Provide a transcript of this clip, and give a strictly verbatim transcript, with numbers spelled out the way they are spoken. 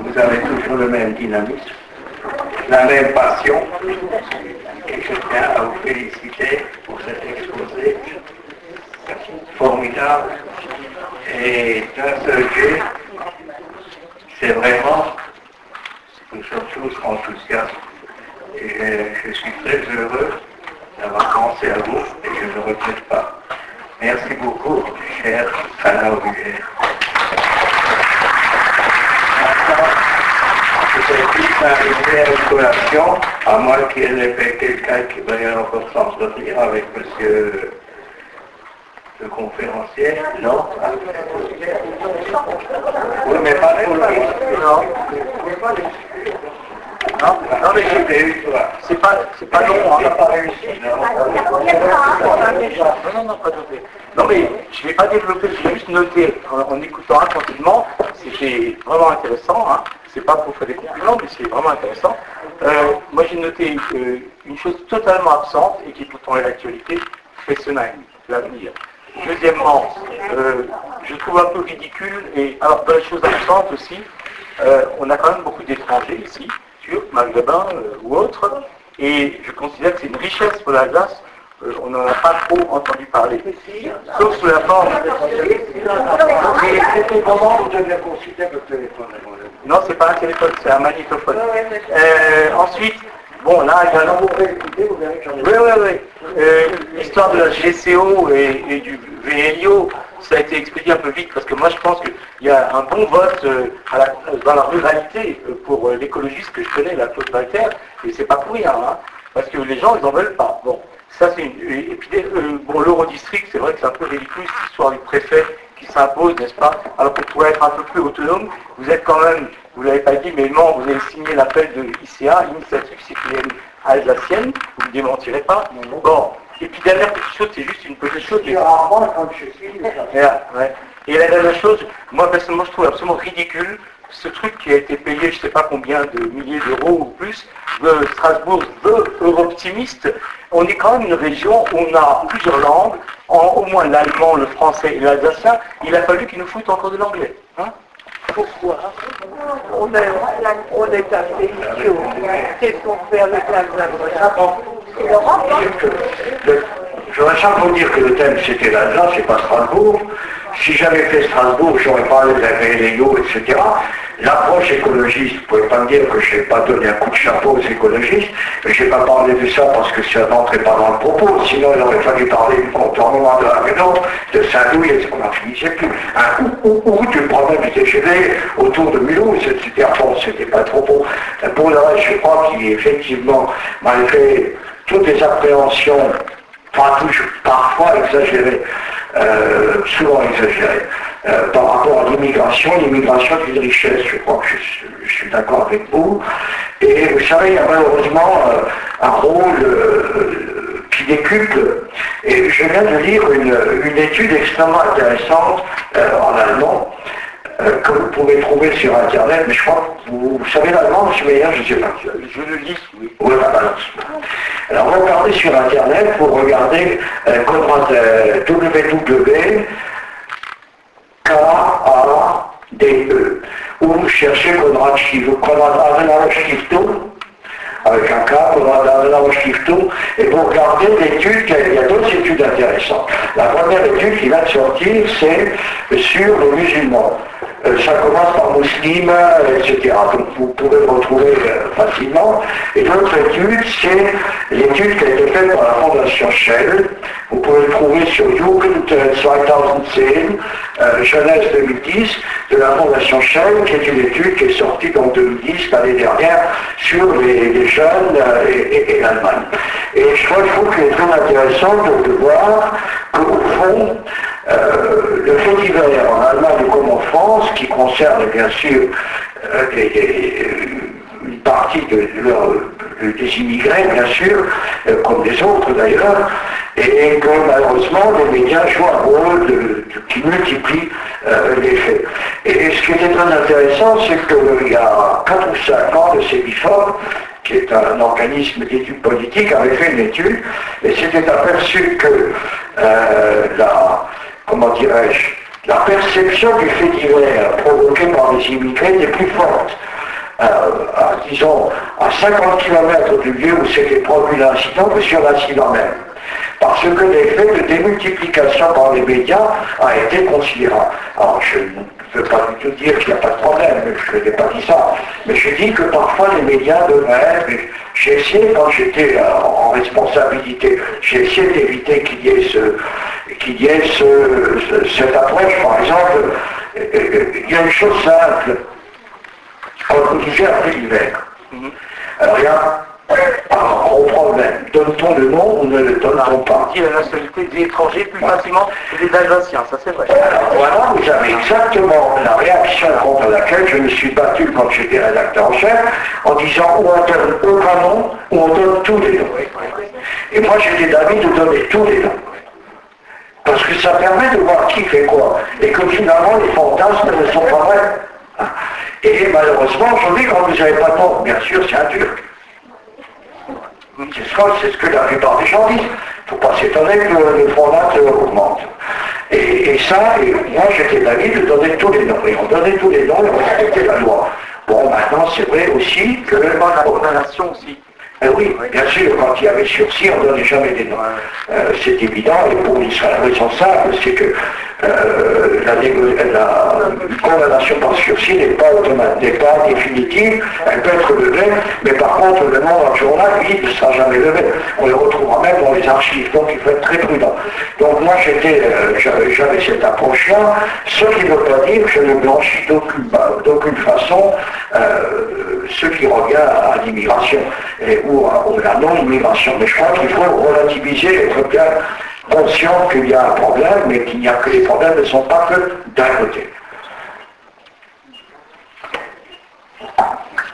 vous avez toujours le même dynamisme, la même passion, et je tiens à vous féliciter pour cet exposé formidable et d'un seul jet. C'est vraiment, nous sommes tous enthousiastes et je, je suis très heureux d'avoir pensé à vous et je ne regrette pas. Merci beaucoup, cher Alain Aubulère. Je vais juste inviter à une collation, à moins qu'il y ait quelqu'un qui veuille encore s'entretenir avec monsieur le conférencier. Non? Oui, mais pas pour lui. Non. Non, non mais c'est pas, c'est pas long, on n'a pas réussi. Non, non, non, pas douté. Non mais je ne vais pas développer, je vais juste noter en, en écoutant attentivement, c'était vraiment intéressant, hein. C'est pas pour faire des compliments, mais c'est vraiment intéressant. Euh, moi j'ai noté euh, une chose totalement absente et qui pourtant est l'actualité, Fessenheim, l'avenir. Deuxièmement, euh, je trouve un peu ridicule, et alors dans les choses absentes aussi, euh, on a quand même beaucoup d'étrangers ici, turcs, maghrébins euh, ou autres, et je considère que c'est une richesse pour l'Alsace. Euh, on n'en a pas trop entendu parler, sauf sous la forme. C'était comment vous deviez consulter votre téléphone? Non, c'est pas un téléphone, c'est un magnétophone. Euh, ensuite, bon, là, il y a un vous pouvez écouter, vous verrez que j'en ai. Oui, oui, oui. Euh, L'histoire de la G C O et, et du V L I O, ça a été expédié un peu vite parce que moi je pense qu'il y a un bon vote euh, à la, dans la ruralité euh, pour euh, l'écologiste que je connais, la Claude Walter, et c'est pas pour rien, hein, parce que les gens ils en veulent pas. Bon, ça c'est une. Et puis euh, bon, l'Eurodistrict, c'est vrai que c'est un peu ridicule cette histoire du préfet qui s'impose, n'est-ce pas? Alors qu'on pourrait être un peu plus autonome. Vous êtes quand même, vous l'avez pas dit, mais non, vous avez signé l'appel de I C A, Initiative citoyenne alsacienne, vous ne démentirez pas. Bon, et puis dernière petite chose, c'est juste une petite chose. Je suis rarement quand je suis. Ouais. Et la dernière chose, moi personnellement je trouve absolument ridicule ce truc qui a été payé je ne sais pas combien de milliers d'euros ou plus, de Strasbourg veut Europtimiste. On est quand même une région où on a plusieurs langues, en, au moins l'allemand, le français et l'alsacien. Il a fallu qu'ils nous foutent encore de l'anglais. Hein? Pourquoi? On est, on est un pays chaud. Qu'est-ce qu'on fait avec l'Alsace? Je voudrais simplement vous dire que le thème c'était l'Alsace, c'est pas Strasbourg. Si j'avais fait Strasbourg, j'aurais parlé de la V L I O, et cetera. L'approche écologiste, vous ne pouvez pas me dire que je n'ai pas donné un coup de chapeau aux écologistes, mais je n'ai pas parlé de ça parce que ça n'entrait pas dans le propos, sinon il aurait fallu parler du contournement de la Réunion, de Saint-Louis, et qu'on n'en finissait plus. Un ou, ou, ou du problème du T G V autour de Mulhouse, et cetera. Bon, c'était pas trop beau. Pour le reste, je crois qu'il effectivement, malgré toutes les appréhensions, pas toujours, parfois exagérées, euh, souvent exagérées, euh, par rapport à l'immigration. L'immigration est une richesse, je crois que je, suis, je suis d'accord avec vous. Et vous savez, il y a malheureusement euh, un rôle euh, qui décuple. Et je viens de lire une, une étude extrêmement intéressante euh, en allemand, euh, que vous pouvez trouver sur Internet, mais je crois que vous, vous savez l'allemand, je Meyer, je ne sais pas. Je le lis, oui. Oui, la balance. Alors regardez sur Internet, vous regardez euh, euh, W W K A D E, ou vous cherchez Konrad Adenauer Stiftung, avec un K, Konrad Adenauer Stiftung, et vous regardez l'étude, il y a d'autres études intéressantes. La première étude qui va de sortir, c'est sur les musulmans. Euh, ça commence par musulmans, et cetera. Donc vous pouvez le retrouver euh, facilement. Et l'autre étude, c'est l'étude qui a été faite par la Fondation Shell. Vous pouvez le trouver sur Jugend deux mille dix, euh, Jeunesse deux mille dix, de la Fondation Shell, qui est une étude qui est sortie en deux mille dix, l'année dernière, sur les, les jeunes euh, et, et, et l'Allemagne. Et je crois, je trouve qu'il est très intéressant de, de voir qu'au fond, Euh, le fait divers en Allemagne comme en France, qui concerne bien sûr euh, les, les, une partie de, de, des immigrés, bien sûr, euh, comme les autres d'ailleurs, et que malheureusement les médias jouent un rôle de, de, qui multiplie euh, les faits. Et ce qui était très intéressant, c'est qu'il y a quatre ou cinq ans, le CEBIFOP, qui est un organisme d'études politiques, avait fait une étude, et s'était aperçu que euh, la comment dirais-je, la perception du fait divers provoqué par les immigrés est plus forte à, à, disons, à cinquante kilomètres du lieu où s'était produit l'incident que sur l'incident même. Parce que l'effet de démultiplication par les médias a été considérable. Alors je ne veux pas du tout dire qu'il n'y a pas de problème, je n'ai pas dit ça, mais je dis que parfois les médias devraient être, j'ai essayé quand j'étais en responsabilité, j'ai essayé d'éviter qu'il y ait, ce, qu'il y ait ce, ce, cette approche, par exemple, il y a une chose simple, quand vous disiez après l'hiver, alors il y a un gros problème. Donne-t-on le nom ou ne le donne-t-on pas? On dit la nationalité des étrangers plus facilement que des Alsaciens, ça c'est vrai. Alors voilà, vous avez exactement la réaction contre laquelle je me suis battu quand j'étais rédacteur en chef, en disant ou on donne aucun nom, ou on donne tous les noms. Et moi j'étais d'avis de donner tous les noms. Parce que ça permet de voir qui fait quoi. Et que finalement les fantasmes ne sont pas vrais. Et malheureusement, aujourd'hui, quand vous n'avez pas de nom, bien sûr, c'est un Turc. C'est ce, c'est ce que la plupart des gens disent. Il ne faut pas s'étonner que le Front National augmente. Et, et ça, et moi j'étais d'avis de donner tous les noms. Et on donnait tous les noms et on respectait la loi. Bon, maintenant c'est vrai aussi que... La condamnation aussi. Euh, oui, bien sûr, quand il y avait sursis, on ne donnait jamais des noms. Euh, c'est évident, et pour une raison simple, c'est que euh, la, la condamnation par sursis n'est pas automatique, n'est pas définitive, elle peut être levée, mais par contre, le nom dans le journal, lui, ne sera jamais levé. On le retrouvera même dans les archives, donc il faut être très prudent. Donc moi, j'étais, euh, j'avais, j'avais cette approche-là, ce qui ne veut pas dire que je ne blanchis d'aucune, d'aucune façon euh, ce qui revient à, à l'immigration. Et, ou à la non-immigration. Mais je crois qu'il faut relativiser, être bien conscient qu'il y a un problème, mais qu'il n'y a que les problèmes ne sont pas que d'un côté.